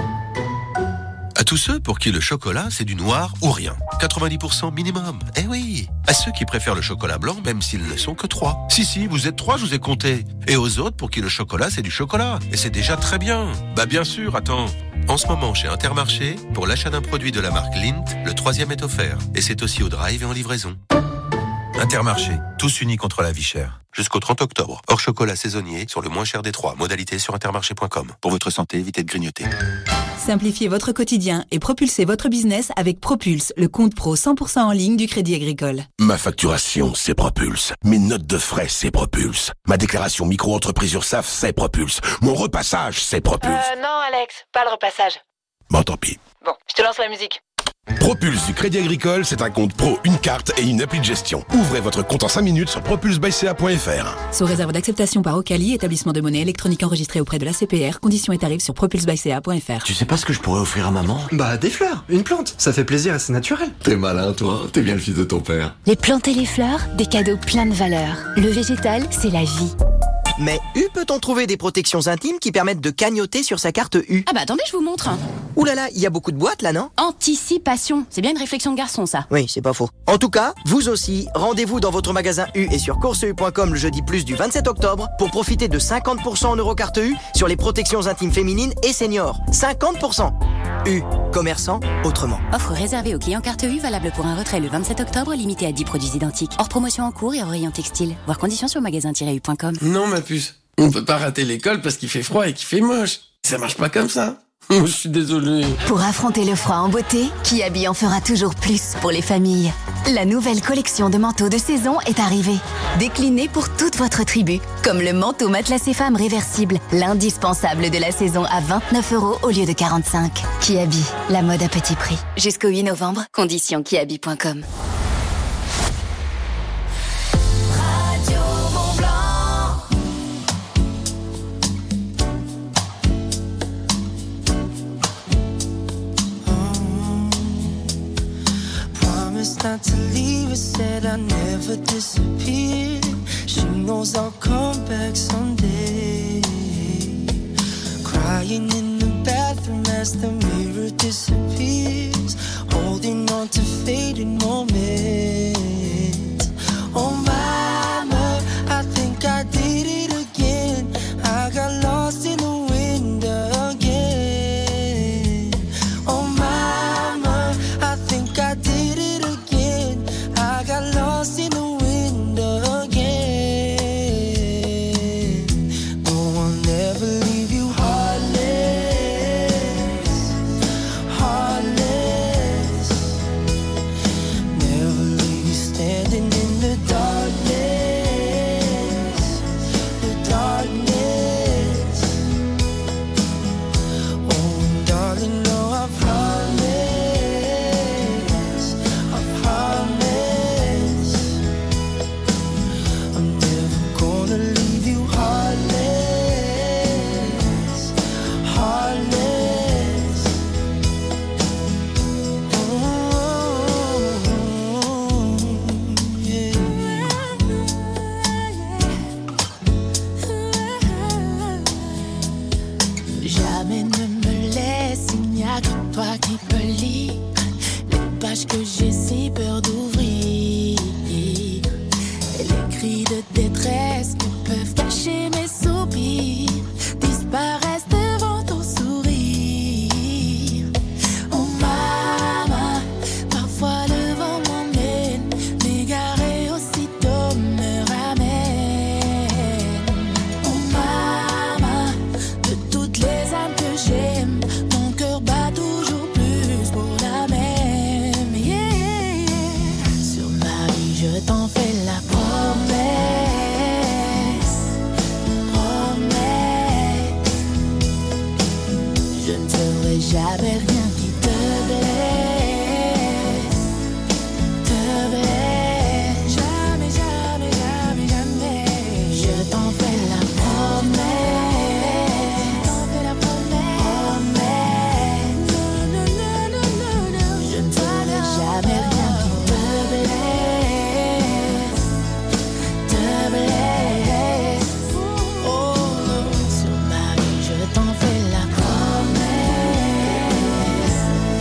À tous ceux pour qui le chocolat, c'est du noir ou rien. quatre-vingt-dix pour cent minimum. Eh oui. À ceux qui préfèrent le chocolat blanc, même s'ils ne sont que trois. Si, si, vous êtes trois, je vous ai compté. Et aux autres pour qui le chocolat, c'est du chocolat. Et c'est déjà très bien. Bah bien sûr, attends. En ce moment, chez Intermarché, pour l'achat d'un produit de la marque Lindt, le troisième est offert. Et c'est aussi au drive et en livraison. Intermarché, tous unis contre la vie chère. Jusqu'au trente octobre. Hors chocolat saisonnier sur le moins cher des trois. Modalité sur intermarché point com. Pour votre santé, évitez de grignoter. Simplifiez votre quotidien et propulsez votre business avec Propulse, le compte pro cent pour cent en ligne du Crédit Agricole. Ma facturation, c'est Propulse. Mes notes de frais, c'est Propulse. Ma déclaration micro-entreprise URSSAF, c'est Propulse. Mon repassage, c'est Propulse. Euh, non, Alex, pas le repassage. Bon, tant pis. Bon, je te lance la musique. Propulse du Crédit Agricole, c'est un compte pro, une carte et une appli de gestion. Ouvrez votre compte en cinq minutes sur propulse by c a point fr. Sous réserve d'acceptation par Ocali, établissement de monnaie électronique enregistré auprès de la C P R, conditions et tarifs sur propulse by c a point fr. Tu sais pas ce que je pourrais offrir à maman? Bah des fleurs, une plante, ça fait plaisir et c'est naturel. T'es malin toi, t'es bien le fils de ton père. Les plantes et les fleurs, des cadeaux pleins de valeur. Le végétal, c'est la vie. Mais U peut-on trouver des protections intimes qui permettent de cagnotter sur sa carte U? Ah bah attendez, je vous montre. Ouh là là, il y a beaucoup de boîtes là, non? Anticipation, c'est bien une réflexion de garçon ça. Oui, c'est pas faux. En tout cas, vous aussi, rendez-vous dans votre magasin U et sur course u point com le jeudi plus du vingt-sept octobre pour profiter de cinquante pour cent en eurocarte U sur les protections intimes féminines et seniors. cinquante pour cent. U, commerçant autrement. Offre réservée aux clients carte U, valable pour un retrait le vingt-sept octobre, limité à dix produits identiques. Hors promotion en cours et hors rayon textile. Voir conditions sur magasin tiret u point com. Non ma puce, on peut pas rater l'école parce qu'il fait froid et qu'il fait moche. Ça marche pas comme ça. Je suis désolé. Pour affronter le froid en beauté, Kiabi en fera toujours plus pour les familles. La nouvelle collection de manteaux de saison est arrivée. Déclinée pour toute votre tribu. Comme le manteau matelassé femme réversible, l'indispensable de la saison à vingt-neuf euros au lieu de quarante-cinq. Kiabi, la mode à petit prix. Jusqu'au huit novembre, conditions kiabi point com. disappear. She knows I'll come back someday. Crying in the bathroom as the mirror disappears, holding on to fading moments. Oh mama, I think I did it again. I got lost in the wind again. Oh mama, I think I did it again. I got lost in the wind again. No one ever leave you heartless, heartless. Never leave you standing in the darkness, the darkness. Oh, darling, no, I promise, I promise, I'm never gonna leave you heartless, heartless. Oh, yeah. Jamais ne me laisse, il n'y a que toi qui peux lire les pages que j'ai si peur d'ouvrir. Et les cris de détresse qui peuvent cacher mes soupirs disparaissent devant ton sourire. Oh mama, parfois le vent m'emmène, m'égarer aussitôt me ramène. Oh mama, de toutes les âmes que j'aime, mon cœur bat toujours plus pour la même. Yeah, yeah. Sur ma vie, je t'en fais la promesse, promesse. Je ne ferai jamais rien qui te blesse, te blesse. Jamais, jamais, jamais, jamais. Je t'en fais la promesse, t'en fais la promesse. Non, non, non, non, non, non. Je ne ferai jamais rien qui te blesse, te blesse. Oh, sur ma vie, je t'en fais la promesse,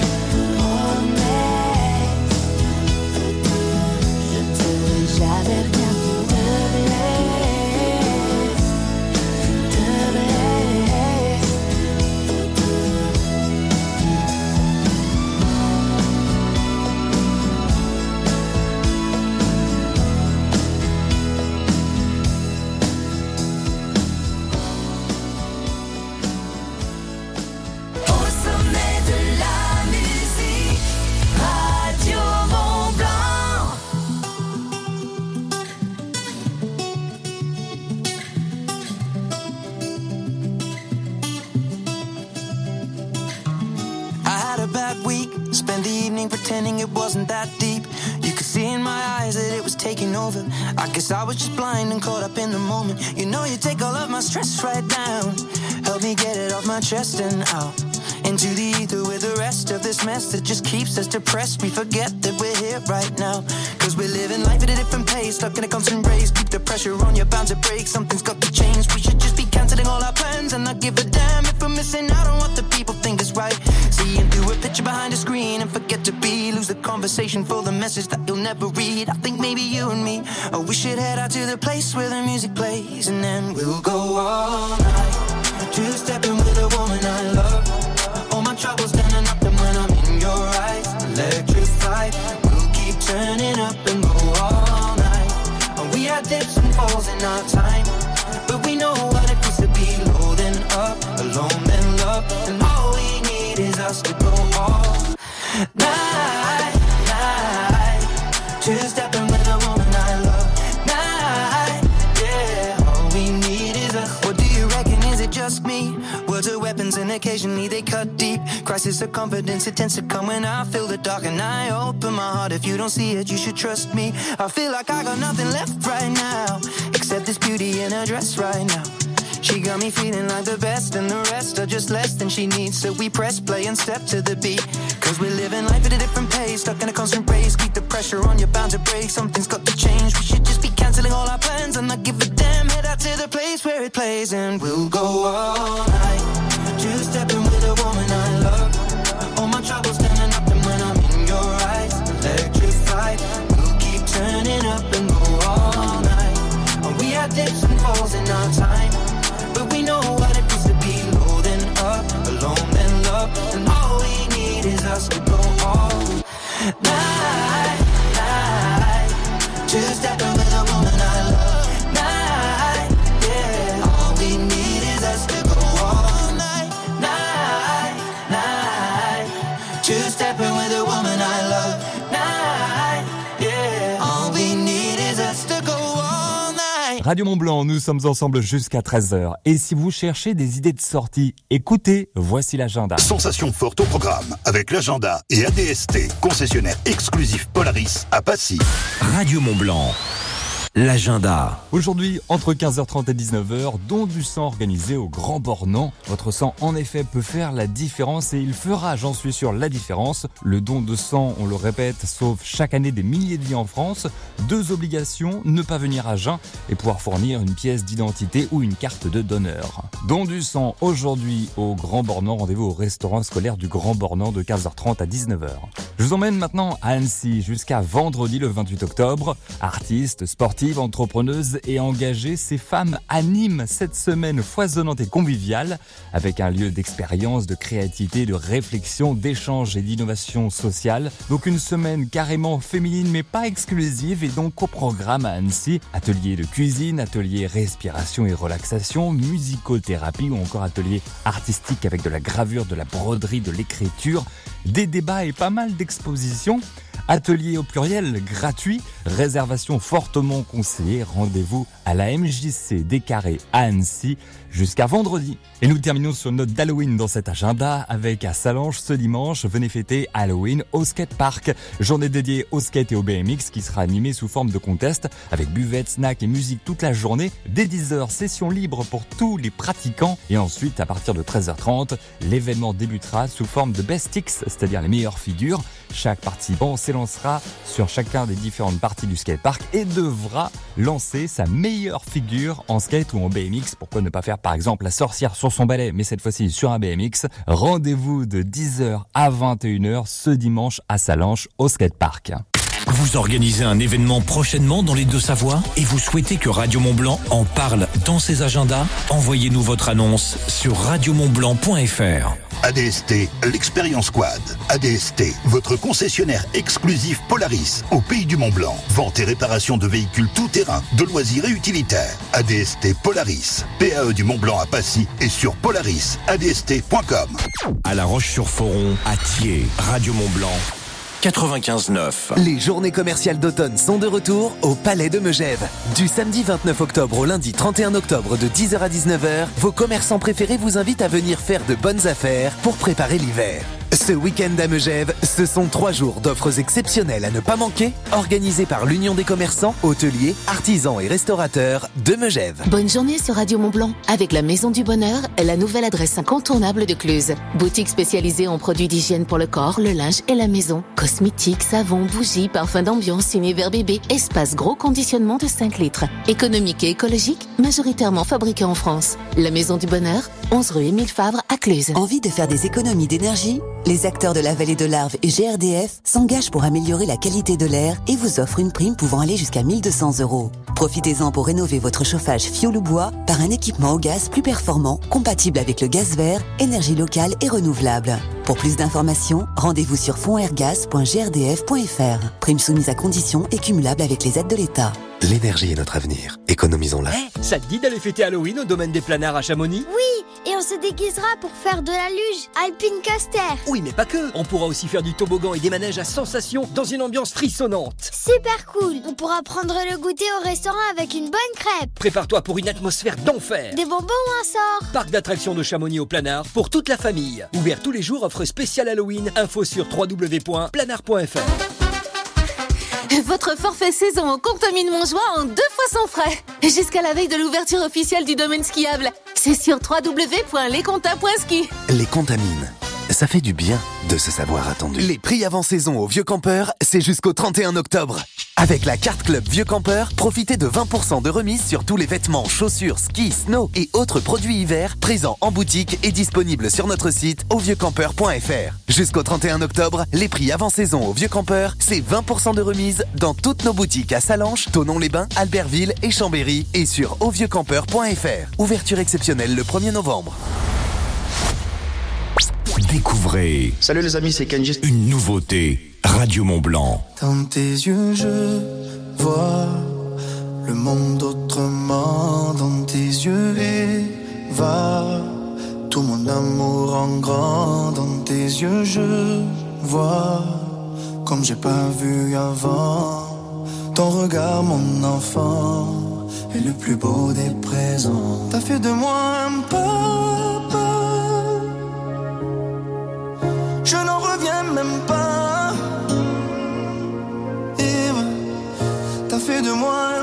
promesse. Je ne ferai jamais rien qui te blesse, te blesse. Au sommet de la musique, Radio Mont-Blanc. I had a bad week, spent the evening pretending it wasn't that deep. You could see in my eyes that it was taking over. I guess I was just blind and caught up in the moment. You know you take all of my stress right down, help me get it off my chest and out into the ether with the rest of this mess that just keeps us depressed. We forget that we're here right now, cause we're living life at a different pace, stuck in a constant race. Keep the pressure on, you're bound to break. Something's got to change. We should just be cancelling all our plans and not give a damn if we're missing out on what the people think is right. Seeing through a picture behind a screen and forget to be, lose the conversation for the message that you'll never read. I think maybe you and me, oh, we should head out to the place where the music plays, and then we'll go all night, two-stepping with a woman I love. All my troubles standing up, and when I'm in your eyes, electrified. We'll keep turning up and go all night. And we had dips and falls in our time, but we know what it feels to be low then up, alone then love. And all we need is us to go all night, night. Two-stepping with a woman I love. Night, yeah. All we need is us. What do you reckon? Is it just me? Words are weapons and occasionally they cut deep. Crisis of confidence, it tends to come when I feel the dark and I open my heart. If you don't see it, you should trust me. I feel like I got nothing left right now except this beauty in a dress right now. She got me feeling like the best and the rest are just less than she needs. So we press play and step to the beat. Cause we're living life at a different pace, stuck in a constant race. Keep the pressure on, you're bound to break. Something's got to change. We should just be cancelling all our plans and not give a damn. Head out to the place where it plays and we'll go all night. Two stepping with a woman I love. All my troubles standing up and when I'm in your eyes, electrified. We'll keep turning up and go all night. And we had dips and falls in our time, but we know what it feels to be low then up, alone then love. And all we need is us to go all night, night. Two stepping with a woman I love. Night, yeah. All we need is us to go all night, night, night. Two stepping with a woman I love. Night, yeah. All we need is us to go all night. Radio Mont-Blanc, nous sommes ensemble jusqu'à treize heures. Et si vous cherchez des idées de sortie, écoutez, voici l'agenda. Sensation forte au programme avec l'agenda et A D S T, concessionnaire exclusif Polaris à Passy. Radio Mont-Blanc. L'agenda. Aujourd'hui, entre quinze heures trente et dix-neuf heures, don du sang organisé au Grand Bornand. Votre sang, en effet, peut faire la différence et il fera, j'en suis sûr, la différence. Le don de sang, on le répète, sauve chaque année des milliers de vies en France. Deux obligations, ne pas venir à jeun et pouvoir fournir une pièce d'identité ou une carte de donneur. Don du sang, aujourd'hui, au Grand Bornand. Rendez-vous au restaurant scolaire du Grand Bornand de quinze heures trente à dix-neuf heures. Je vous emmène maintenant à Annecy jusqu'à vendredi le vingt-huit octobre. Artistes, sportifs, entrepreneuses et engagées, ces femmes animent cette semaine foisonnante et conviviale avec un lieu d'expérience, de créativité, de réflexion, d'échange et d'innovation sociale. Donc une semaine carrément féminine mais pas exclusive et donc au programme à Annecy. Atelier de cuisine, atelier respiration et relaxation, musicothérapie ou encore atelier artistique avec de la gravure, de la broderie, de l'écriture, des débats et pas mal d'expositions. Atelier au pluriel gratuit, réservation fortement conseillée, rendez-vous à la M J C des Carrés à Annecy jusqu'à vendredi. Et nous terminons sur une note d'Halloween dans cet agenda avec à Salanches ce dimanche, venez fêter Halloween au skatepark. Journée dédiée au skate et au B M X qui sera animée sous forme de contest avec buvette, snack et musique toute la journée. Dès dix heures, session libre pour tous les pratiquants et ensuite à partir de treize heures trente, l'événement débutera sous forme de best X, c'est-à-dire les meilleures figures. Chaque participant s'élancera sur chacun des différentes parties du skatepark et devra lancer sa meilleure figure en skate ou en B M X. Pourquoi ne pas faire par exemple la sorcière sur son balai, mais cette fois-ci sur un B M X. Rendez-vous de dix heures à vingt et une heures ce dimanche à Salanches au skatepark. Vous organisez un événement prochainement dans les Deux-Savoies et vous souhaitez que Radio Mont-Blanc en parle dans ses agendas? Envoyez-nous votre annonce sur radio mont blanc point f r. A D S T, l'Expérience Quad. A D S T, votre concessionnaire exclusif Polaris au pays du Mont-Blanc. Vente et réparation de véhicules tout-terrain, de loisirs et utilitaires. A D S T Polaris. P A E du Mont-Blanc à Passy et sur polaris a d s t point com. À La Roche-sur-Foron, à Thiers, Radio Mont-Blanc. quatre-vingt-quinze neuf. Les journées commerciales d'automne sont de retour au Palais de Megève. Du samedi vingt-neuf octobre au lundi trente et un octobre de dix heures à dix-neuf heures, vos commerçants préférés vous invitent à venir faire de bonnes affaires pour préparer l'hiver. Ce week-end à Megève, ce sont trois jours d'offres exceptionnelles à ne pas manquer, organisées par l'Union des commerçants, hôteliers, artisans et restaurateurs de Megève. Bonne journée sur Radio Mont-Blanc avec la Maison du Bonheur, la nouvelle adresse incontournable de Cluse. Boutique spécialisée en produits d'hygiène pour le corps, le linge et la maison. Cosmétiques, savons, bougies, parfums d'ambiance, univers bébé, espace gros conditionnement de cinq litres. Économique et écologique, majoritairement fabriqué en France. La Maison du Bonheur, onze rue Émile Favre à Cluse. Envie de faire des économies d'énergie ? Les acteurs de la vallée de l'Arve et G R D F s'engagent pour améliorer la qualité de l'air et vous offrent une prime pouvant aller jusqu'à mille deux cents euros. Profitez-en pour rénover votre chauffage fioul ou bois par un équipement au gaz plus performant, compatible avec le gaz vert, énergie locale et renouvelable. Pour plus d'informations, rendez-vous sur fonds air gaz point g r d f point f r. Prime soumise à conditions et cumulable avec les aides de l'État. L'énergie est notre avenir. Économisons-la. Hey, ça te dit d'aller fêter Halloween au domaine des planards à Chamonix? Oui, et on se déguisera pour faire de la luge Alpine Caster. Oui, mais pas que. On pourra aussi faire du toboggan et des manèges à sensations dans une ambiance frissonnante. Super cool. On pourra prendre le goûter au restaurant avec une bonne crêpe. Prépare-toi pour une atmosphère d'enfer. Des bonbons ou un sort? Parc d'attractions de Chamonix au planard pour toute la famille. Ouvert tous les jours, offre spéciale Halloween. Info sur w w w point planard point f r. Votre forfait saison au Contamine Montjoie en deux fois sans frais. Jusqu'à la veille de l'ouverture officielle du domaine skiable. C'est sur w w w point lesconta point ski. Les Contamines. Ça fait du bien de se savoir attendu. Les prix avant saison au Vieux Campeur, c'est jusqu'au trente et un octobre. Avec la carte Club Vieux Campeur, profitez de vingt pour cent de remise sur tous les vêtements, chaussures, ski, snow et autres produits hiver présents en boutique et disponibles sur notre site au vieux campeur point f r. Jusqu'au trente et un octobre, les prix avant saison au Vieux Campeur, c'est vingt pour cent de remise dans toutes nos boutiques à Salanches, Thonon-les-Bains, Albertville et Chambéry et sur au vieux campeur point f r. Ouverture exceptionnelle le premier novembre. Découvrez. Salut les amis, c'est Kenji. Une nouveauté. Radio Mont-Blanc. Dans tes yeux, je vois le monde autrement. Dans tes yeux, Eva, tout mon amour en grand. Dans tes yeux, je vois comme j'ai pas vu avant. Ton regard, mon enfant, est le plus beau des présents. T'as fait de moi un papa. Je n'en reviens même pas. Eve, t'as fait de moi un